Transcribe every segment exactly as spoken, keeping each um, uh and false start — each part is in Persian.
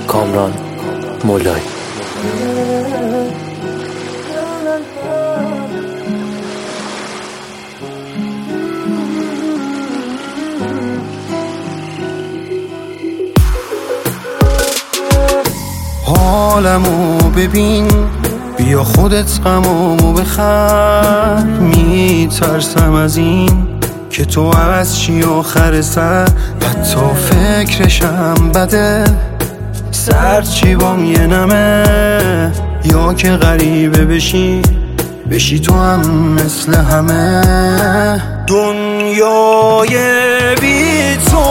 کامران مولایی. حالمو ببین، بیا خودت غمامو بخر. میترسم از این که تو عوض چی آخر سر، حتی فکرشم بده. سر چی بام یه نمه، یا که غریبه بشی بشی تو هم مثل همه. دنیای بی تو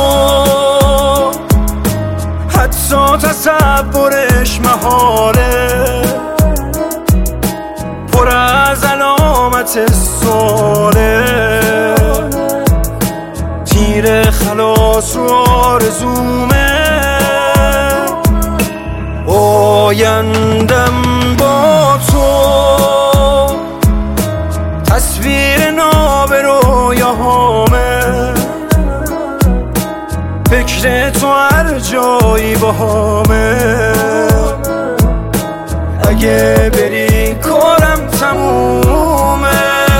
حتی تصورش محاله، پر از علامت سواله. تیر خلاص رو آرزومه، آیندم با تو تصویر ناب رویاهامه. فکر تو هر جایی باهامه، اگه بری کارم تمومه.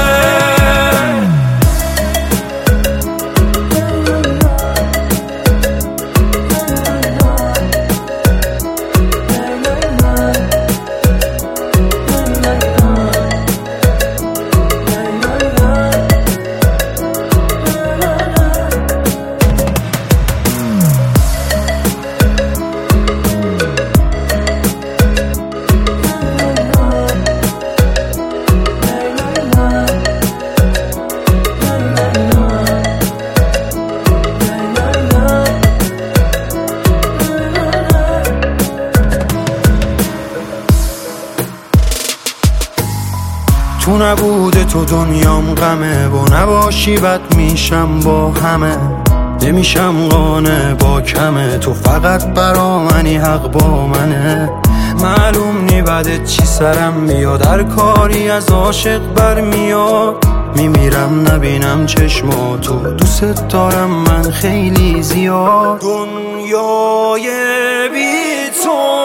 تو نبوده تو دنیام غمه، با نباشی بد میشم با همه. نمیشم قانع با کمه، تو فقط برا منی، حق با منه. معلوم نی بعد چی سرم میاد، هر کاری از عاشق برمیاد. میمیرم نبینم چشماتو، دوست دارم من خیلی زیاد. دنیای بی تو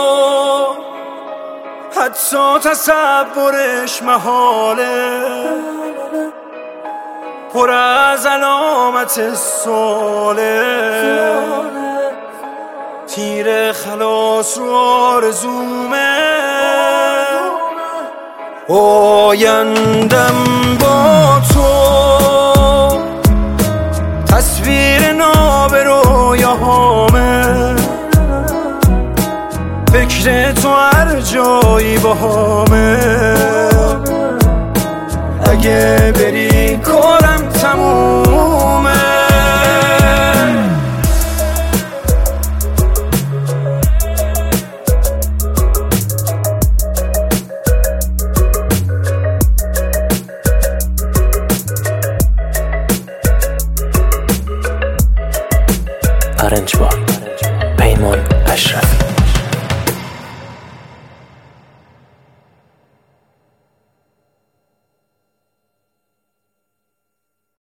حتی تصورش محاله، پر از علامت سواله. تیر خلاص رو آرزومه، آیندم با تو تصویر ناب رویاهامه. فکر تو هر جایی باهامه، اگه بری کارم تمومه. ارنج بار پیمان اشرفی.